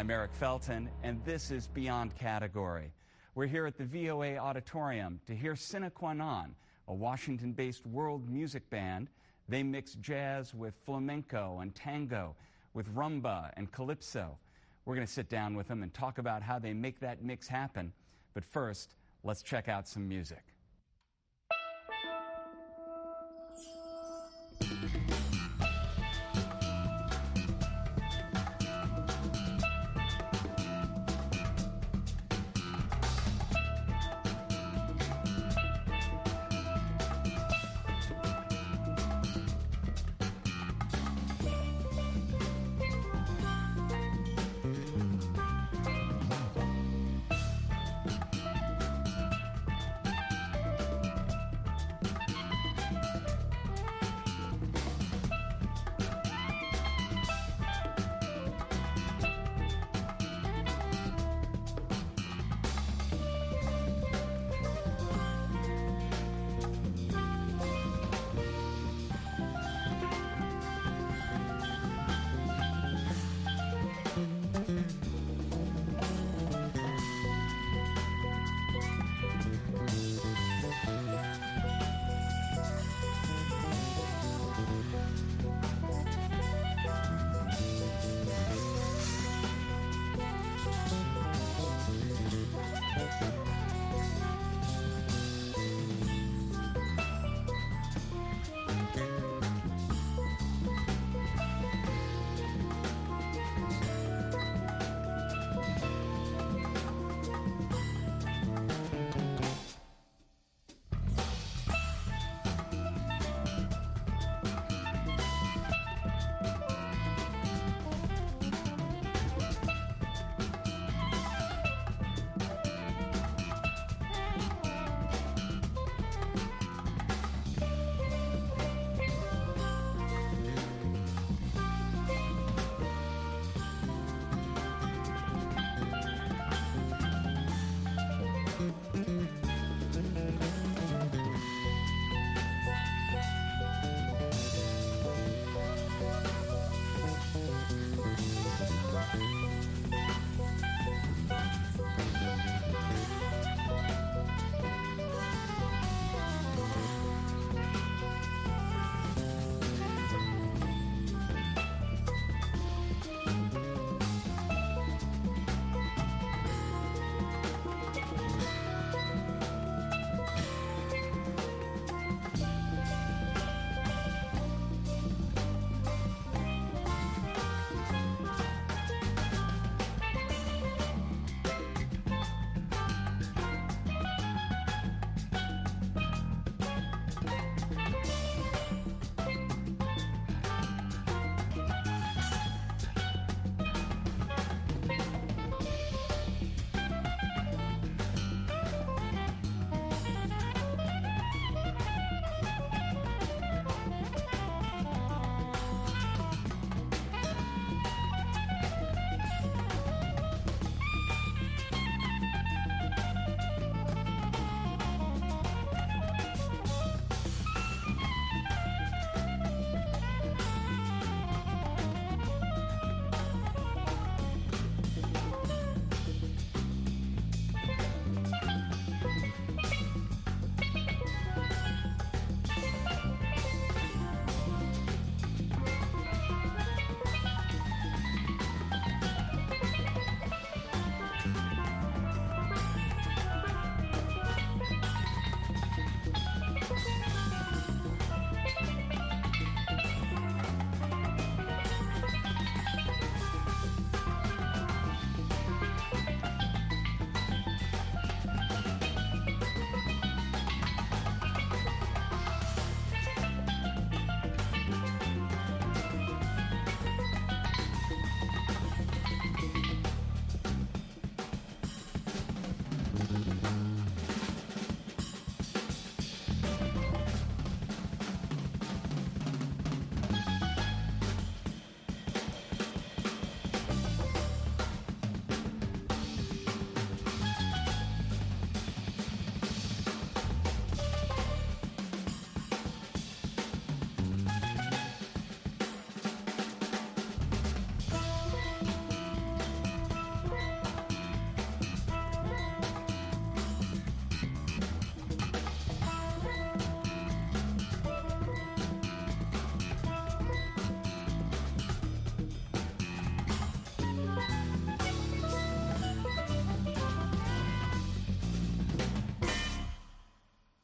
I'm Eric Felton, and this is Beyond Category. We're here at the VOA Auditorium to hear Sine Qua Non, a Washington-based world music band. They mix jazz with flamenco and tango, with rumba and calypso. We're going to sit down with them and talk about how they make that mix happen. But first, let's check out some music.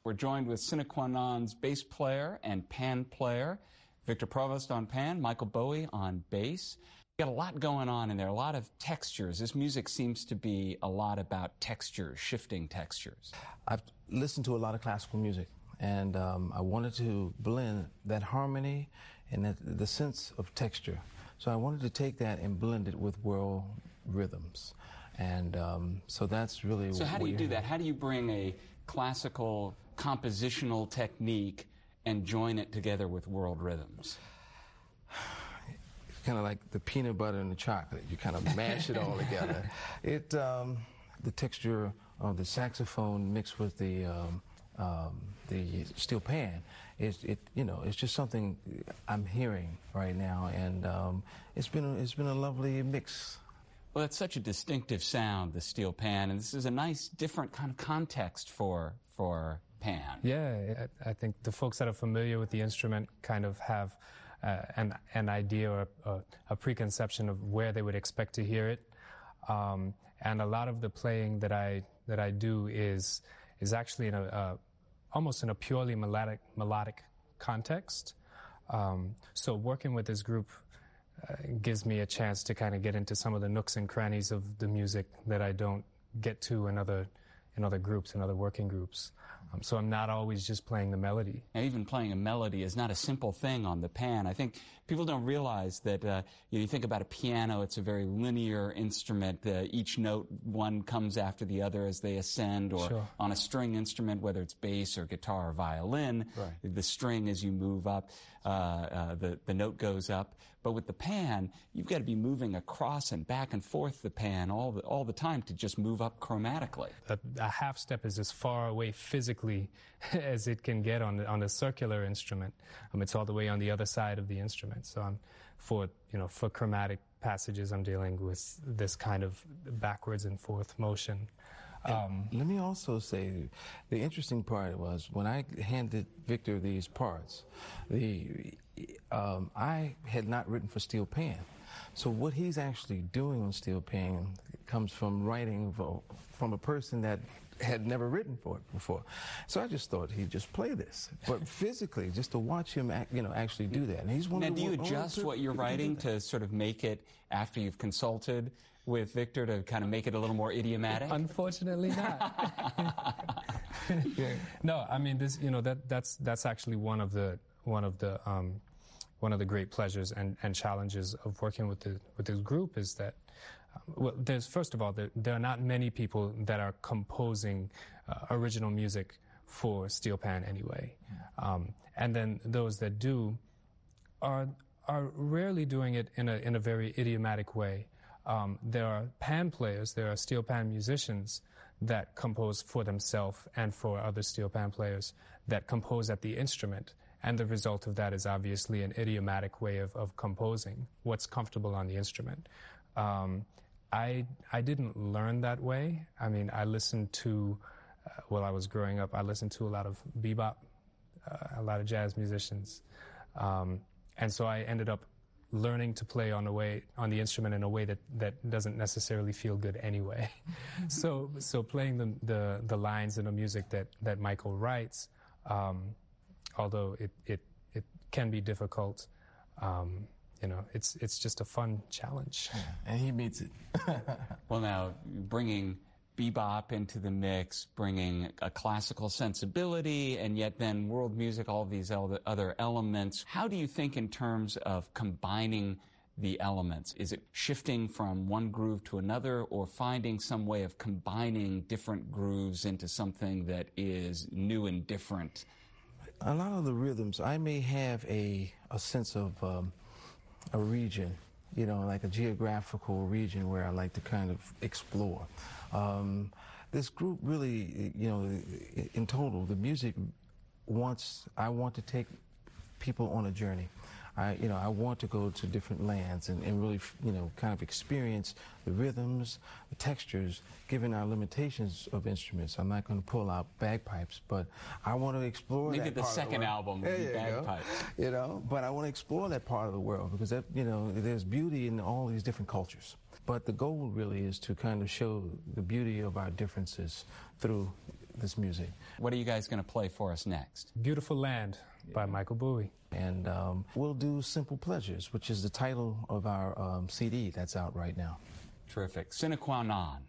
We're joined with Sine Qua Non's bass player and pan player, Victor Provost on pan, Michael Bowie on bass. You got a lot going on in there, a lot of textures. This music seems to be a lot about textures, shifting textures. I've listened to a lot of classical music, and I wanted to blend that harmony and the sense of texture. So I wanted to take that and blend it with world rhythms. And so that's really... So how do you do that? How do you bring a classical compositional technique and join it together with world rhythms? Kind of like the peanut butter and the chocolate. You kind of mash it all together. The texture of the saxophone mixed with the steel pan, it's just something I'm hearing right now, and it's been a lovely mix. Well, it's such a distinctive sound, the steel pan, and this is a nice, different kind of context for pan. Yeah, I think the folks that are familiar with the instrument kind of have an idea or a preconception of where they would expect to hear it, and a lot of the playing that I do is actually in almost in a purely melodic context. So working with this group gives me a chance to kind of get into some of the nooks and crannies of the music that I don't get to in other groups, in other working groups. So I'm not always just playing the melody. And even playing a melody is not a simple thing on the pan. I think people don't realize that you think about a piano, it's a very linear instrument. Each note, one comes after the other as they ascend, or Sure. On a string instrument, whether it's bass or guitar or violin, Right. the string as you move up, the note goes up. But with the pan, you've got to be moving across and back and forth the pan all the time to just move up chromatically. A half step is as far away physically as it can get on a circular instrument. It's all the way on the other side of the instrument. So for chromatic passages, I'm dealing with this kind of backwards and forth motion. Let me also say, the interesting part was when I handed Victor these parts, I had not written for steel pan. So what he's actually doing on steel pan comes from writing from a person that had never written for it before. So I just thought he'd just play this. But physically, just to watch him actually do that. And he's one now, of the do you adjust what you're writing to sort of make it, after you've consulted with Victor, to kind of make it a little more idiomatic? Unfortunately not. Yeah. No, I mean that's actually one of the great pleasures and challenges of working with this group is that first of all there are not many people that are composing original music for steel pan anyway, and then those that do are rarely doing it in a very idiomatic way. There are pan players, there are steel pan musicians that compose for themselves and for other steel pan players that compose at the instrument. And the result of that is obviously an idiomatic way of composing, what's comfortable on the instrument. I didn't learn that way. I mean, I listened to, while I was growing up, I listened to a lot of bebop, a lot of jazz musicians. And so I ended up learning to play on the instrument in a way that doesn't necessarily feel good anyway. So playing the lines in the music that Michael writes, although it can be difficult, it's just a fun challenge. Yeah, and he meets it. Well, now, bringing bebop into the mix, bringing a classical sensibility, and yet then world music, all of these other elements. How do you think in terms of combining the elements? Is it shifting from one groove to another, or finding some way of combining different grooves into something that is new and different? A lot of the rhythms, I may have a sense of a region, like a geographical region where I like to kind of explore. This group really, in total, the music I want to take people on a journey. I want to go to different lands and really, kind of experience the rhythms, the textures, given our limitations of instruments. I'm not going to pull out bagpipes, but I want to explore Maybe that the part second of the album would be bagpipes. But I want to explore that part of the world because there's beauty in all these different cultures. But the goal really is to kind of show the beauty of our differences through this music. What are you guys going to play for us next? Beautiful Land by Michael Bowie. And we'll do Simple Pleasures, which is the title of our CD that's out right now. Terrific. Sine qua non.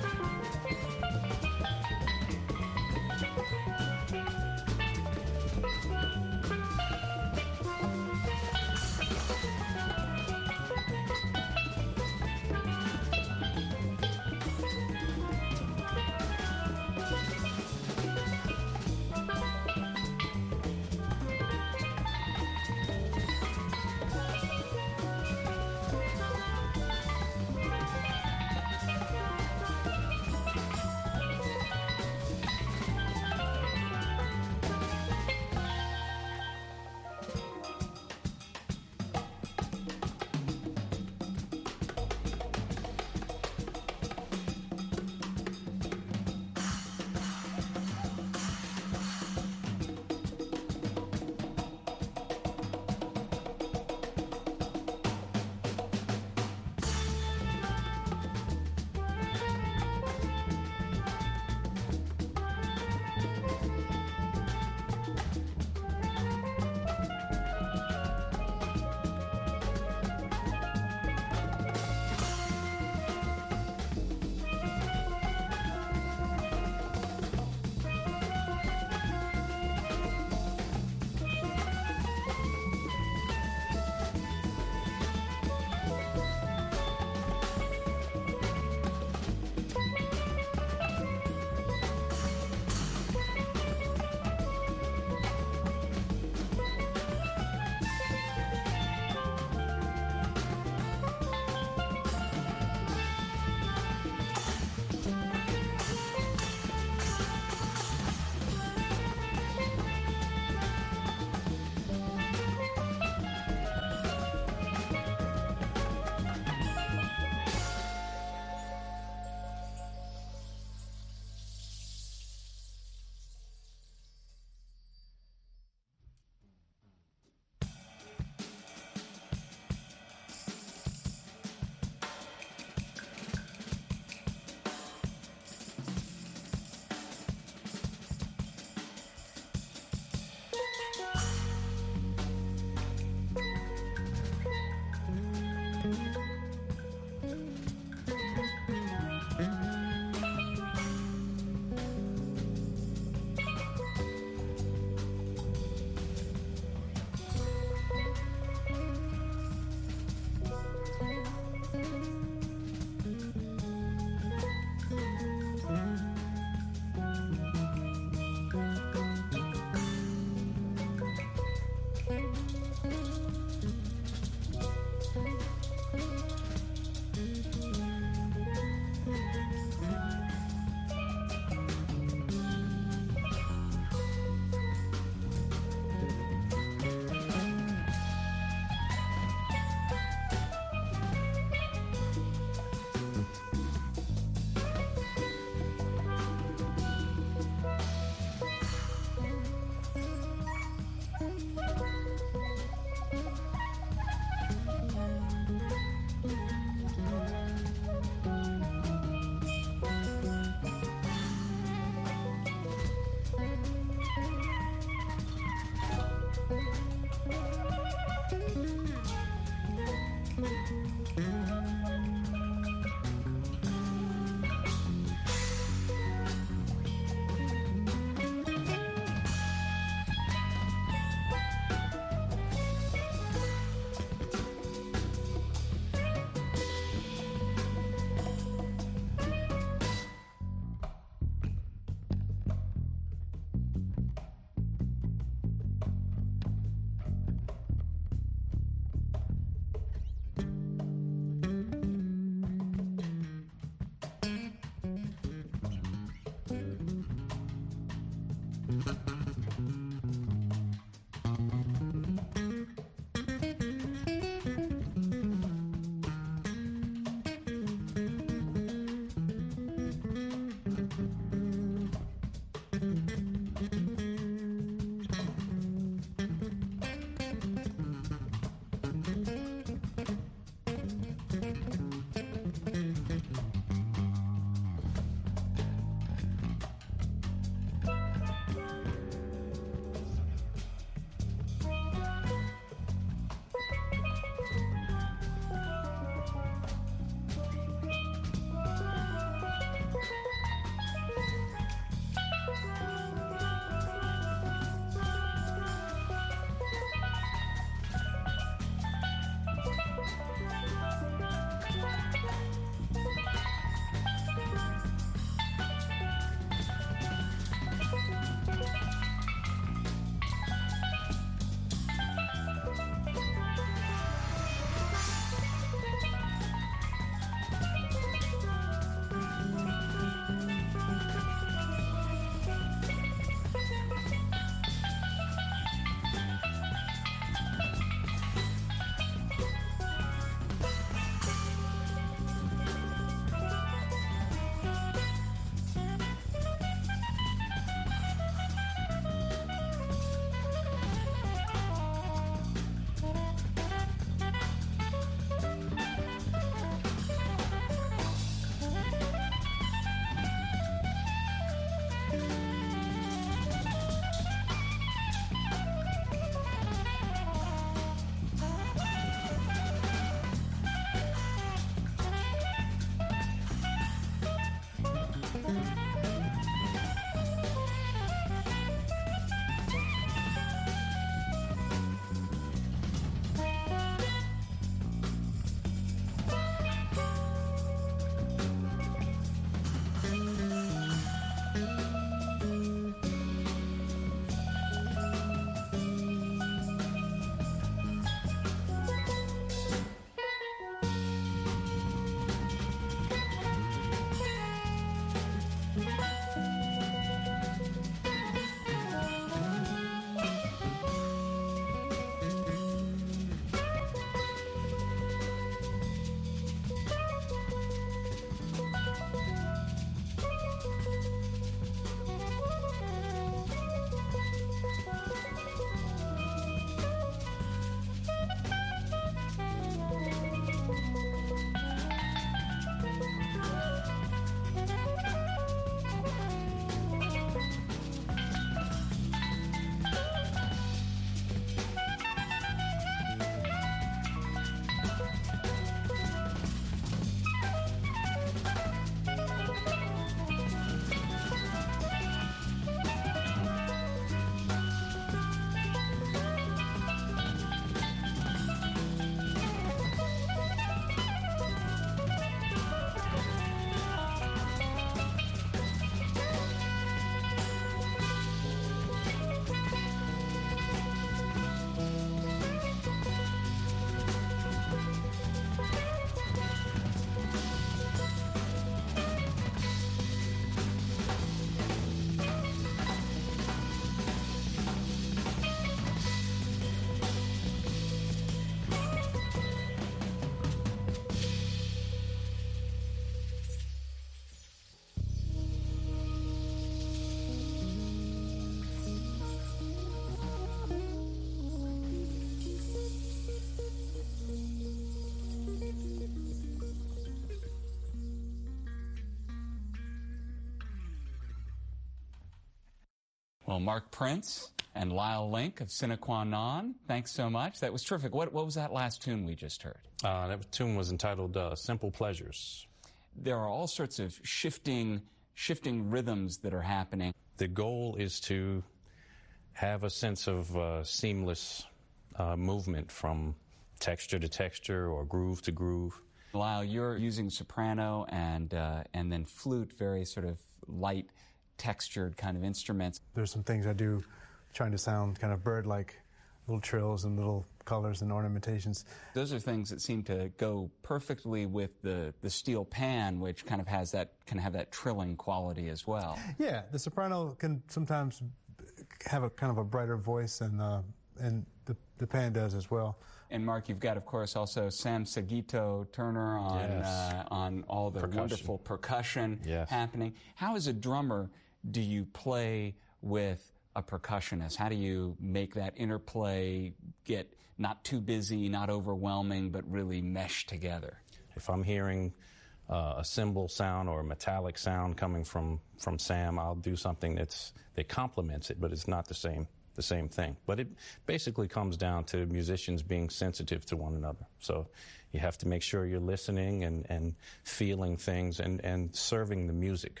Well, Mark Prince and Lyle Link of Sine Qua Non, thanks so much. That was terrific. What was that last tune we just heard? That tune was entitled Simple Pleasures. There are all sorts of shifting rhythms that are happening. The goal is to have a sense of seamless movement from texture to texture or groove to groove. Lyle, you're using soprano and then flute, very sort of light, textured kind of instruments. There's some things I do trying to sound kind of bird-like, little trills and little colors and ornamentations. Those are things that seem to go perfectly with the steel pan, which kind of has that trilling quality as well. Yeah, the soprano can sometimes have a kind of a brighter voice, and the pan does as well. And Mark, you've got, of course, also Sam Seguito Turner on all the wonderful percussion happening. How, as a drummer, do you play with a percussionist? How do you make that interplay get not too busy, not overwhelming, but really mesh together? If I'm hearing a cymbal sound or a metallic sound coming from Sam, I'll do something that complements it, but it's not the same thing. But it basically comes down to musicians being sensitive to one another. So you have to make sure you're listening and feeling things and serving the music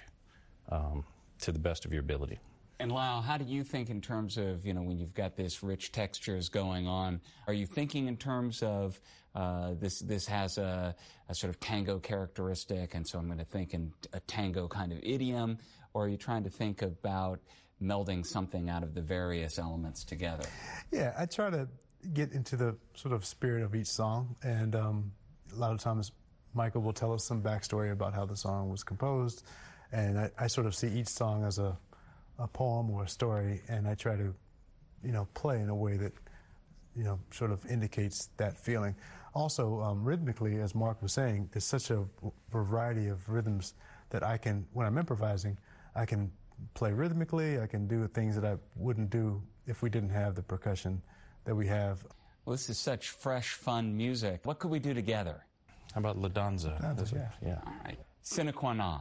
to the best of your ability. And Lyle, how do you think in terms of, when you've got this rich textures going on, are you thinking in terms of this has a sort of tango characteristic, and so I'm going to think in a tango kind of idiom, or are you trying to think about melding something out of the various elements together? Yeah, I try to get into the sort of spirit of each song, and a lot of times Michael will tell us some backstory about how the song was composed, and I sort of see each song as a poem or a story, and I try to, play in a way that, sort of indicates that feeling. Also, rhythmically, as Mark was saying, there's such a variety of rhythms that I can, when I'm improvising, I can play rhythmically, I can do things that I wouldn't do if we didn't have the percussion that we have. Well, this is such fresh, fun music. What could we do together? How about La Danza? Yeah. All right. Sine Qua Non.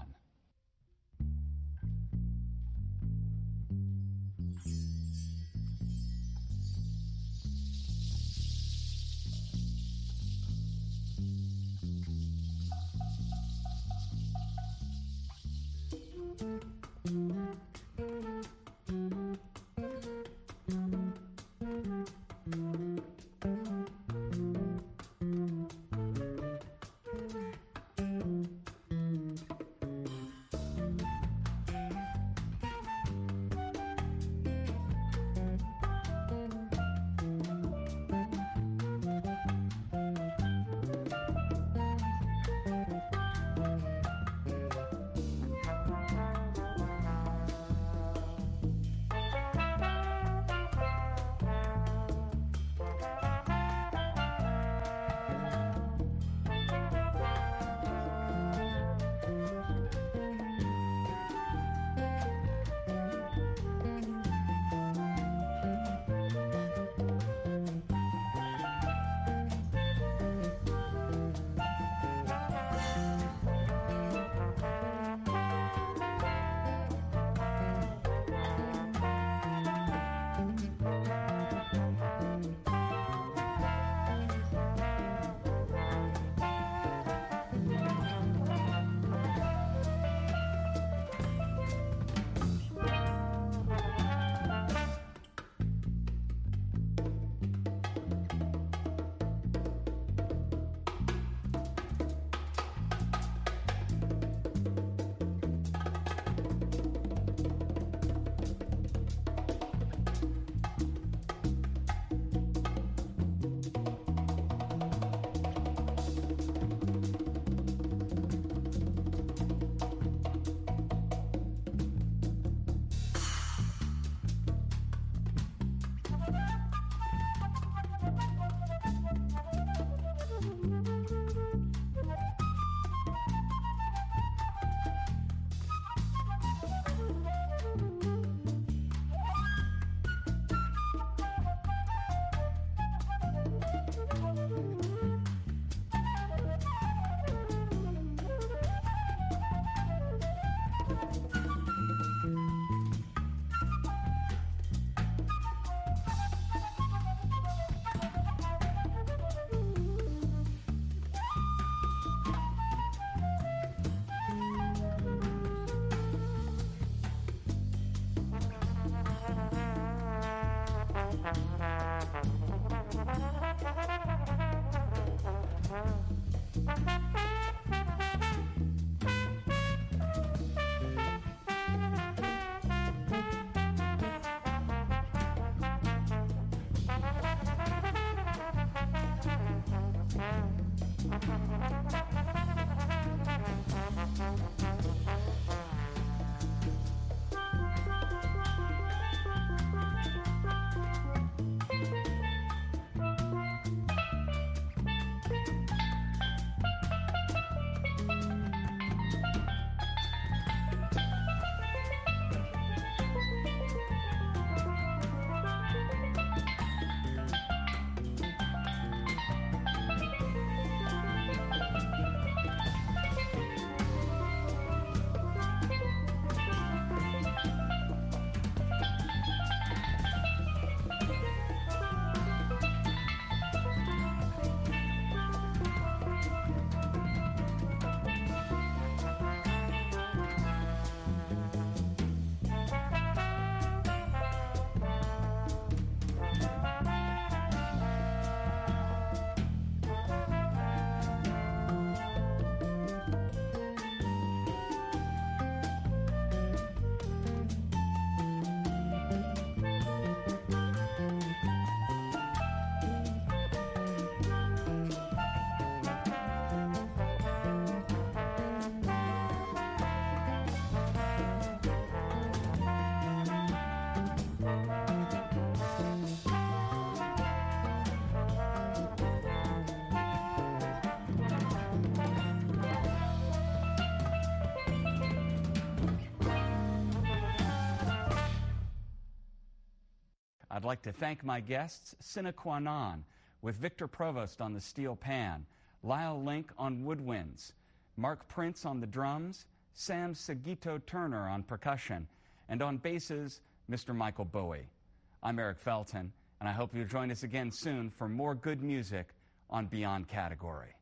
I'd like to thank my guests, Sine Qua Non, with Victor Provost on the steel pan, Lyle Link on woodwinds, Mark Prince on the drums, Sam Seguito Turner on percussion, and on basses, Mr. Michael Bowie. I'm Eric Felton, and I hope you'll join us again soon for more good music on Beyond Category.